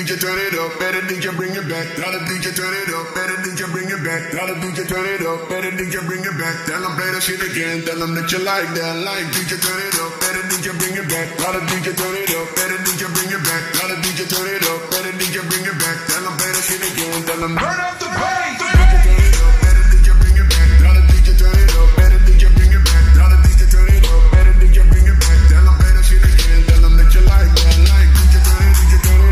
DJ turn it up, better DJ bring it back. Tell the DJ turn it up, better DJ bring it back. Tell the DJ turn it up, better DJ bring it back. Tell them play the shit again, tell them that you like that. Like DJ turn it up, better DJ bring it back. Tell the DJ turn it up, better DJ bring it back. Tell the DJ turn it up, better DJ bring it back. Tell them play the shit again, tell them burn it.